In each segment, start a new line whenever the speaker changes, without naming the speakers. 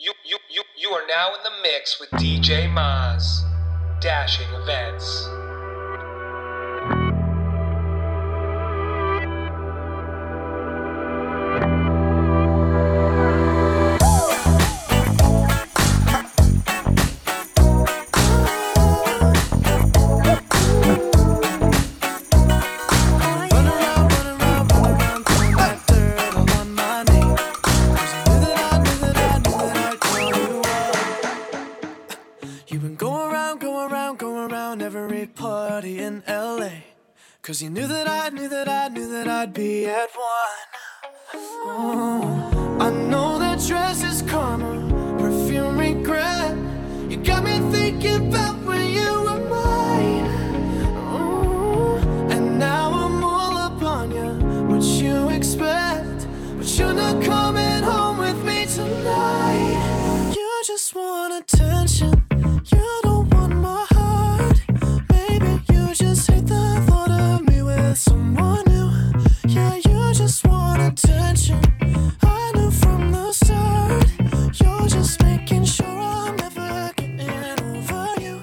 You are now in the mix with DJ Maz. Dashing Events.
Cause you knew that I'd be at one. Oh, I know that dress is karma, perfume regret. You got me thinking about when you were mine. Oh, and now I'm all up on you, what you expect. But you're not coming home with me tonight. You just want attention, you don't want my heart. Maybe you just hate the thought of me with someone new. Yeah, you just want attention, I knew from the start. You're just making sure I'm never getting over you.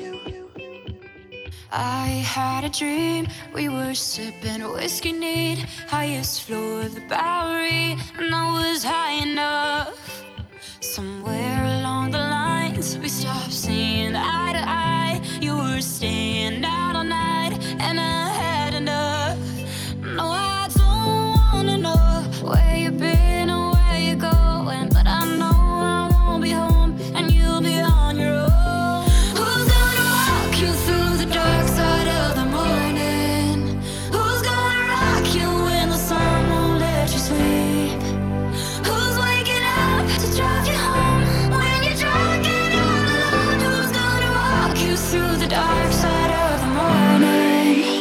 I had a dream, we were sipping whiskey neat, highest floor of the Bowery, and I was high enough. Somewhere along the lines, we stopped seeing eye to eye. You were staying out all night, and I had enough. No, I don't wanna know where you've been or where you're going, but I know I won't be home, and you'll be on your own. Who's gonna walk you through the dark side of the morning? Who's gonna rock you when the sun won't let you sleep? Who's waking up to drive you home when you're drunk and all alone? Who's gonna walk you through the dark side of the morning?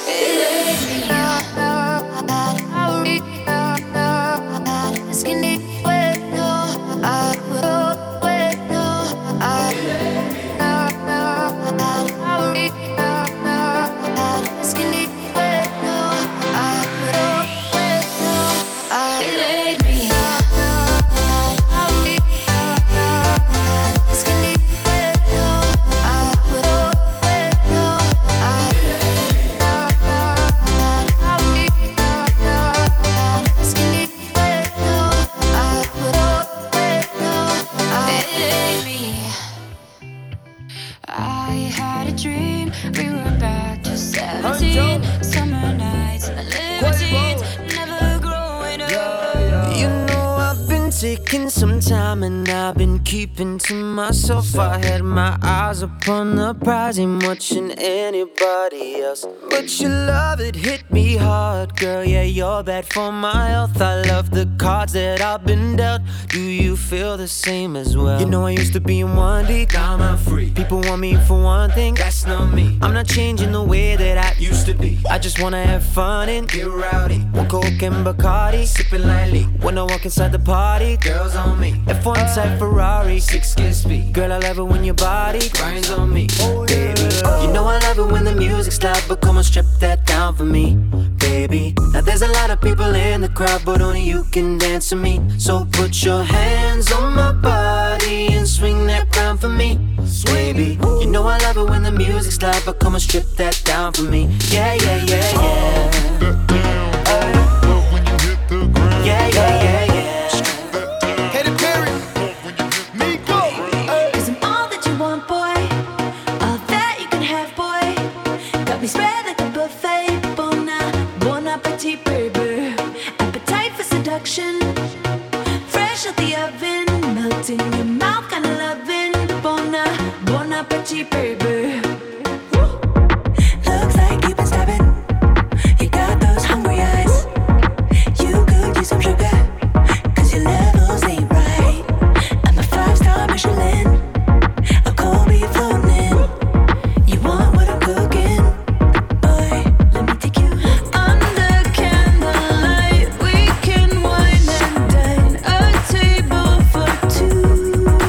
I had a dream, we were back to 17, summer nights and libertines, never growing up.
You know I've been taking some time and I've been keeping to myself. I had my eyes upon the prize, ain't watching anybody else. But your love, it hit me hard, girl, yeah, you're bad for my health. I love the cards that I've been dealt. Do you feel the same as well? You know I used to be in one deep, now I'm free. People want me for one thing, that's not me. I'm not changing the way that I used to be. I just wanna have fun and get rowdy. One Coke and Bacardi, sipping lightly. When I walk inside the party, girls on me. F1 type Ferrari, 6-gear speed. Girl, I love it when your body grinds on me, baby. You know I love it when the music's loud, but come on, strip that down for me, baby. Now there's a lot of people in the crowd, but only you can dance to me. So put your hands on my body and swing that crown for me, baby. You know I love it when the music's loud, but come on, strip that down for me. Yeah, yeah, yeah, yeah. Yeah, yeah, yeah, yeah.
Katy Perry, Miko.
Cause I'm all that you want, boy, all that you can have, boy. Got me spread like a buffet. Bon appetit, baby. Appetite for seduction, fresh out the oven, melting in your mouth, kinda loving. Bon appetit, baby.
Looks like you've been stabbing. You got those hungry eyes. You could use some sugar, cause your levels ain't right. I'm a 5-star Michelin, a cold beef floating in. You want what I'm cooking? Boy, let me take you
Under candlelight, we can wine and dine. A table for two.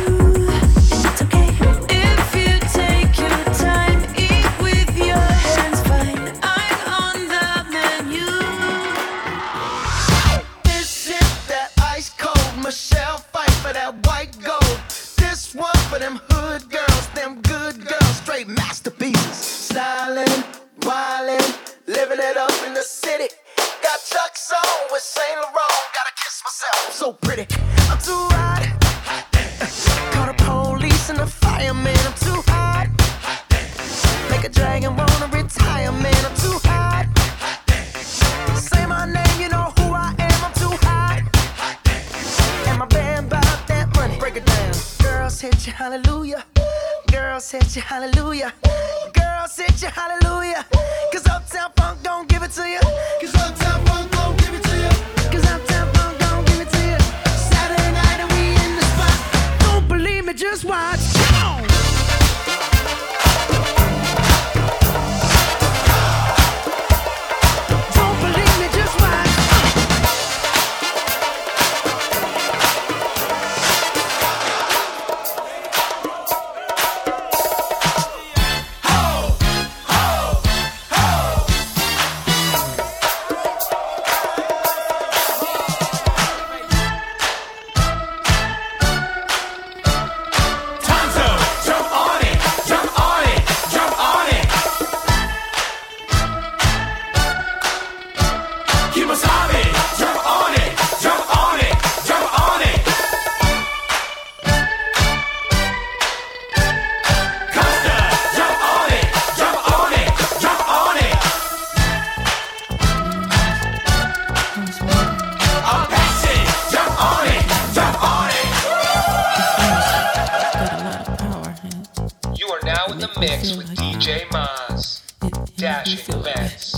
This one for them hood girls, them good girls, straight masterpieces. Stylin', wildin', living it up in the city. Got Chuck's on with Saint Laurent. Gotta kiss myself, I'm so pretty. I'm too hot. Call the police and the fireman. I'm too hot. Make a dragon wanna retire, man. I'm too hot. Say my name, you know who I am. I'm too hot. And my band bought that money. Break it down. Girls hit you, hallelujah. Girls hit you, hallelujah. Girls hit you, hallelujah. Cause Uptown Funk don't give it to you. Cause Uptown Funk don't give it to you. Cause Uptown Funk don't give it to you. Saturday night and we in the spot. Don't believe me, just watch. Come on. Don't believe me, just watch.
Mix with DJ Maz, Dashing Events.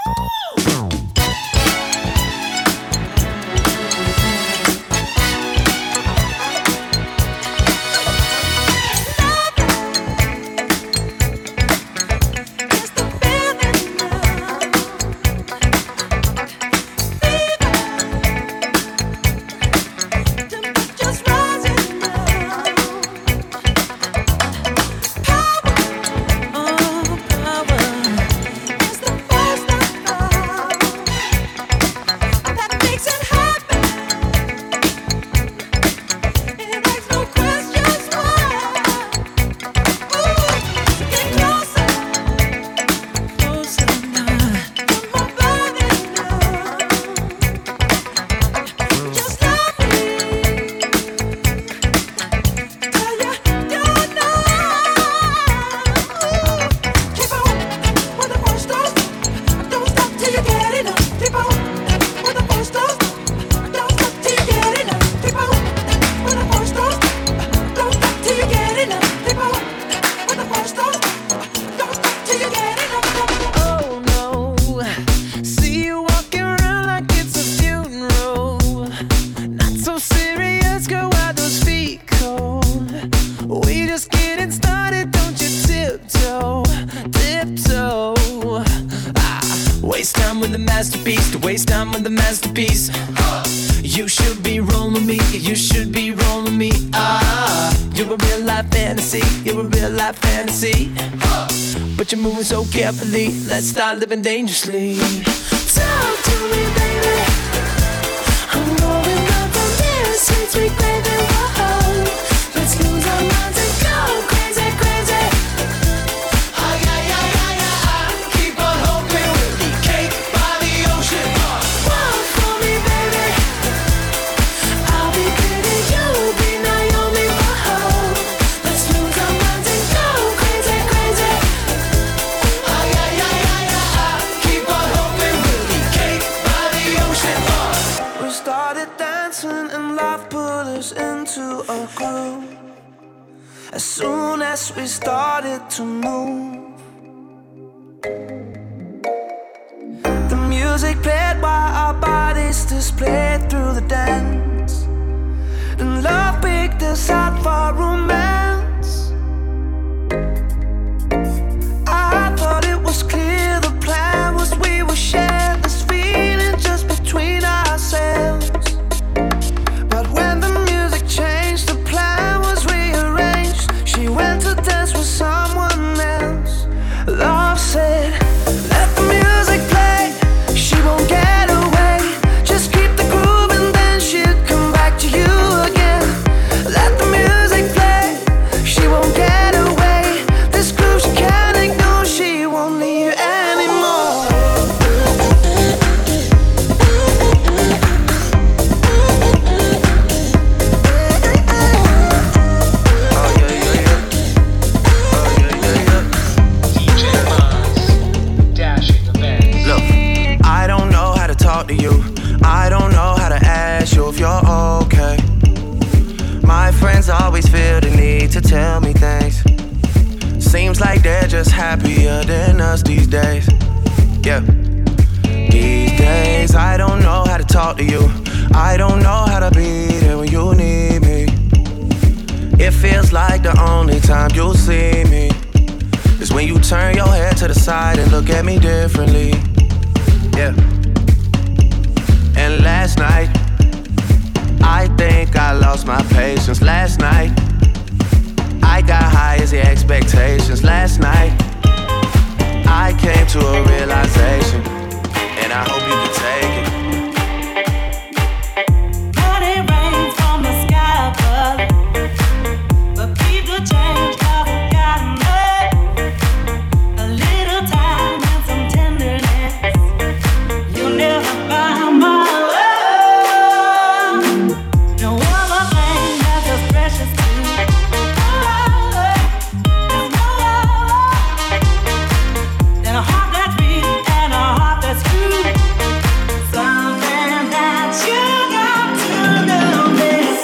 You should be rolling me, you should be rolling me. You're a real life fantasy, you're a real life fantasy. But you're moving so carefully, let's start living dangerously. Talk to me, baby. I'm rolling up on this sweet, sweet baby. Whoa. Let's lose our minds and go crazy, crazy.
Ay, ay, ay, ay, ay. Keep on hoping we'll be cake by the ocean.
Walk for me, baby. I'll be pretty, you'll be Naomi. Whoa. Let's lose our minds and go crazy, crazy.
Ay, ay, ay, ay, ay. Keep on hoping we'll be cake by the ocean.
We started dancing and life put us into a groove. As soon as we started to move, the music played while our bodies displayed through the dance. And love picked us out for romance. I thought it was clear the plan was we would share this feeling just between ourselves. But when the music changed, the plan was rearranged. She went to dance with someone else. Love said, let the music play. She won't get away. Just keep the groove and then she'll come back to you again.
friends always feel the need to tell me things. Seems like they're just happier than us these days. Yeah. These days, I don't know how to talk to you. I don't know how to be there when you need me. It feels like the only time you'll see me is when you turn your head to the side and look at me differently. Yeah. And last night, I think I lost my patience. Last night, I got high as the expectations. Last night, I came to a realization, and I hope you can take it.
But it rains from the sky above, but people change, I've forgotten it. A little time and some tenderness, you'll never find my love. No other thing that's as precious to me. There's no other than a heart that's beat and a heart that's true. Something that you got to know this.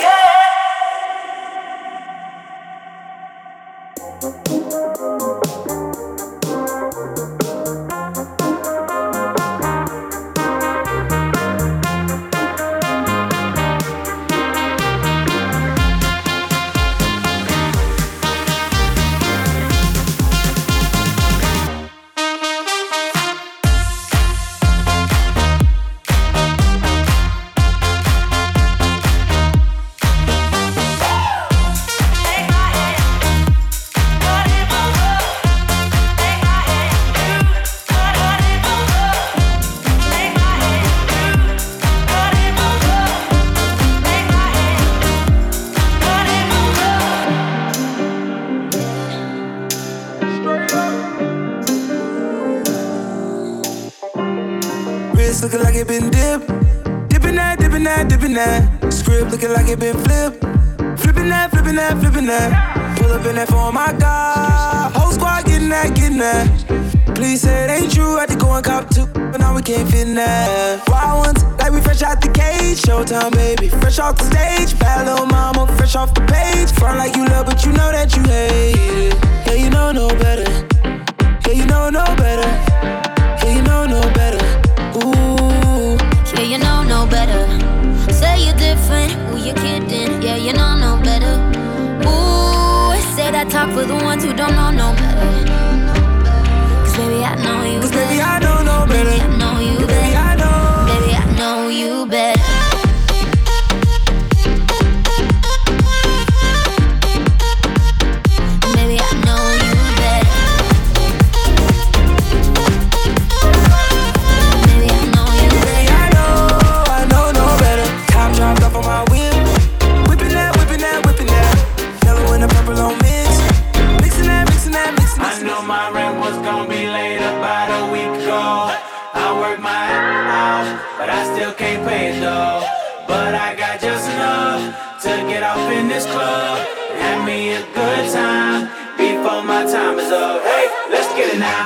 Wrist looking like it been dipped. Dipping that, dipping that, dipping that. Script looking like it been flipped. Flipping that, flipping that, flipping that. Pull up in that phone, my God. Whole squad getting that, getting that. Please say it ain't true. I had to go and cop two, but now we can't fit in that. Wild ones, like we fresh out the cage. Showtime, baby, fresh off the stage. Bad little mama, fresh off the page. Front like you love, but you know that you hate it. Yeah, you know no better. Yeah, you know no better. Yeah, you know no better. Ooh.
Yeah, you know no better. Say you're different, who you kidding? Yeah, you know no better. Ooh, say that talk for the ones who don't know no better. Cause baby, I know you better.
Baby, I don't know better.
Baby, I know you better.
Baby, I know.
Baby, I know you better. Baby, I know you better. Baby, I know you
Baby,
better.
I know no better. Top dropped off on my whip. Whipping that, whipping that, whipping that. Yellow and the purple on mix. Mixing that, mixing that, mixing that.
I knew my rent was gonna be late about a week ago. I worked my ass off, but I still can't pay it though. But I got just enough to get off in this club. Have me a good time before my time is up. Hey, let's get it now.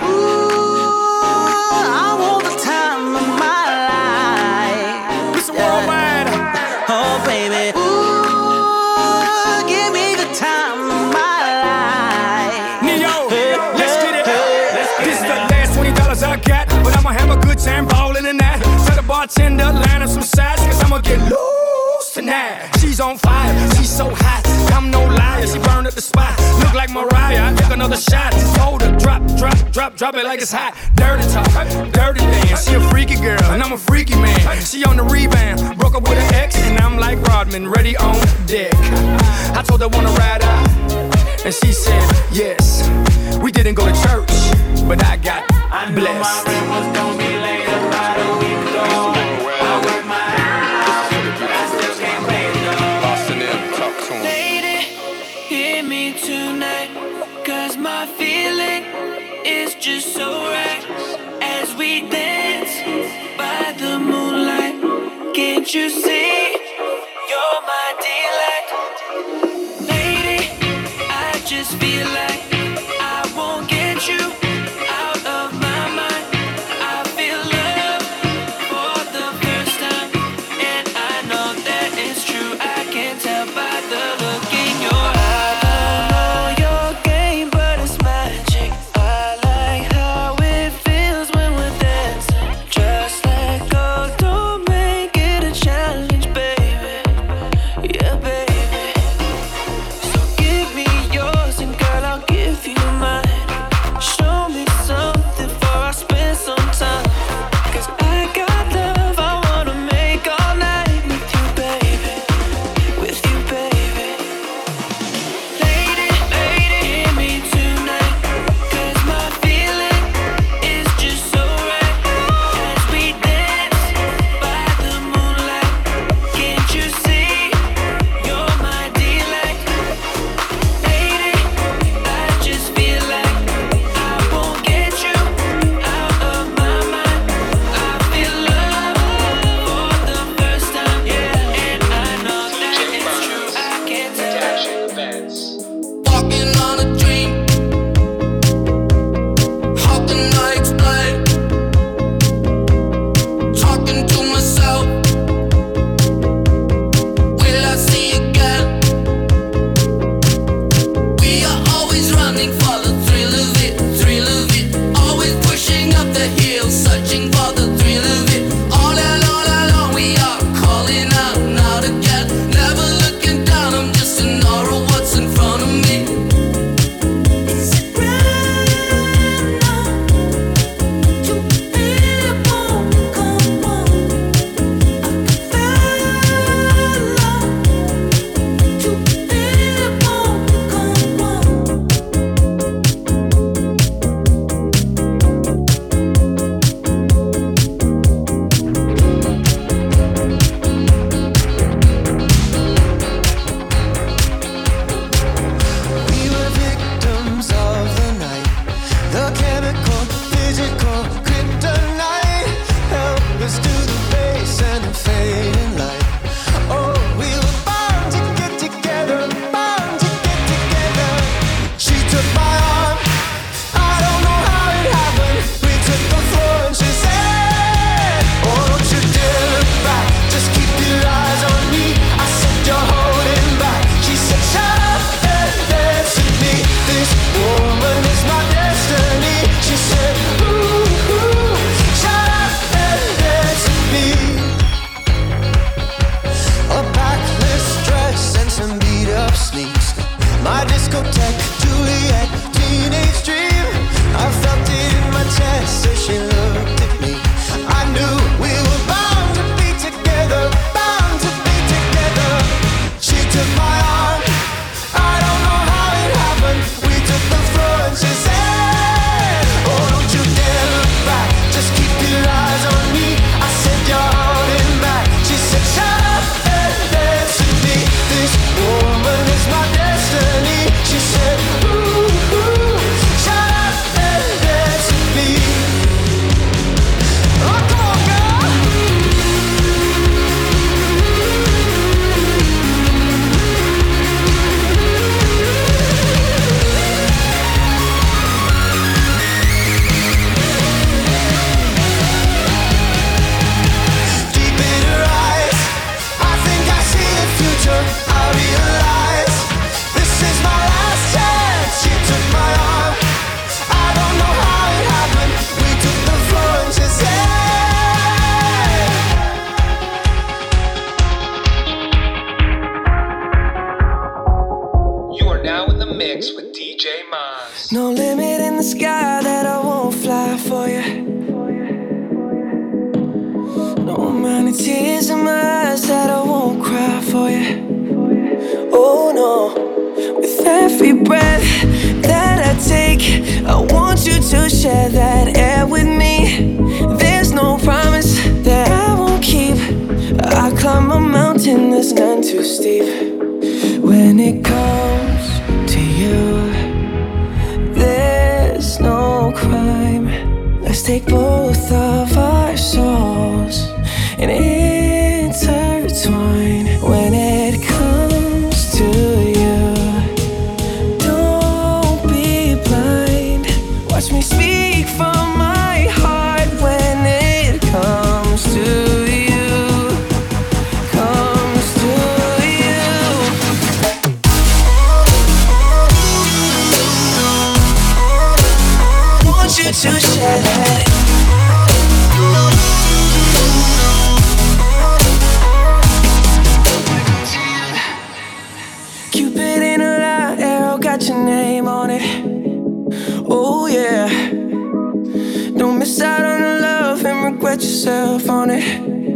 I want the time of my life.
Mr. Worldwide.
Oh, baby. Ooh, give me the time of my life.
Neo, let's get it.
This
This is the last $20 I got, but I'ma have a good time ballin' in that. Tell the bartender, line up some sides, cause I'ma get loose tonight. She's on fire, she's so hot, I'm no liar, she burned up the spot. Look like Mariah, I took another shot. Just hold her, drop, drop, drop, drop it like it's hot. Dirty talk, dirty dance, she a freaky girl, and I'm a freaky man. She on the rebound, broke up with an ex, and I'm like Rodman, ready on deck. I told her wanna ride out, and she said yes. We didn't go to church, but I got
I knew my
blessed.
rent was gonna be late about a week ago. I worked my ass off, but I still can't pay it though.
Lady, hear me tonight, cause my feeling is just so right. As we dance by the moonlight, can't you see you're my delight? Lady, I just feel like I won't get you out of my mind. I feel love for the first time, and I know that it's true. I can tell by the look in
events.
Walking on a dream. How can I explain? Talking to myself. Will I see again? We are always running for the thrill of it, thrill of it. Always pushing up the hill, searching for the thrill of it. All along we are calling out now again. Never looking down, I'm just in awe of what's in front of me. Is it right now to feel it won't come on? I can feel love to feel it won't come on.
We were victims of the night, the chemical, physical kryptonite. Helpless to the face and the fading light. Oh, we were bound to get together, bound to get together. She took my arm, I don't know how it happened. We took the floor and she said, oh, don't you dare look back, just keep your eyes on me. I said, you're holding back. She said, shut up and dance with me. This woman is my destiny. She said, ooh, ooh, shut up and dance with me. A backless dress and some beat up sneaks. My discotheque, Juliet, teenage dream. I felt it in my chest as she looked at me. I knew we were bound to be together, bound to be together. She took my arm, I don't know how it happened. We took the floor and she said, oh, don't you dare look back, just keep your eyes on me. I said, you're holding back. She said, shut up and dance with me. This woman is my destiny. She said, ooh, ooh, shut up and dance with me. Oh, come on, girl. Deep in her eyes, I think I see the future. I realize this is my last chance. She took my arm, I don't know how it happened. We took the floor and she said,
You are now in the mix with DJ Maz.
No limit in the sky that I won't fly for you. No amount of tears in my eyes that I won't cry for you. Oh no, with every breath that I take, I want you to share that air with me. There's no promise that I won't keep. I climb a mountain that's none too steep. When it comes to you, there's no crime. Let's take both of our souls and intertwine. When it comes to you, don't be blind. Watch me speak from my heart. When it comes to you, comes to you. Want you to share that. Cupid in a light arrow got your name on it. Oh yeah. Don't miss out on the love and regret yourself on it.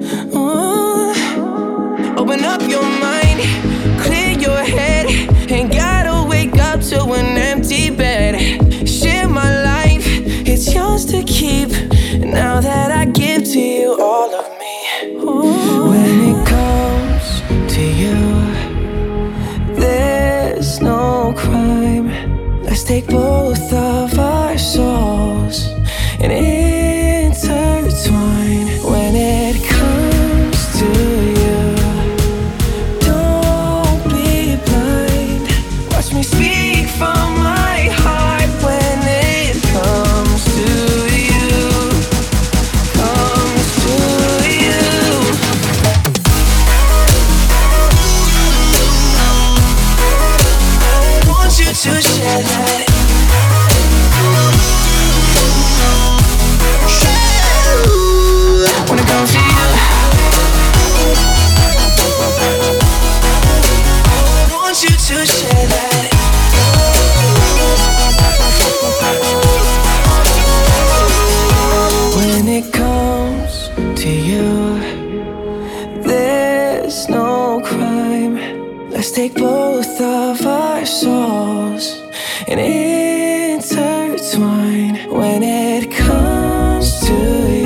Open up your mind, clear your head. Ain't gotta wake up to an empty bed. Share my life, it's yours to keep. Now that I give to you all of me. When it comes to you, there's no crime. Let's take both of our souls and intertwine. When it comes to you, don't be blind.
to share that. When it comes to you, I want you to share that. When it comes to you, there's no crime. Let's take both of our souls and intertwine. When it comes to you,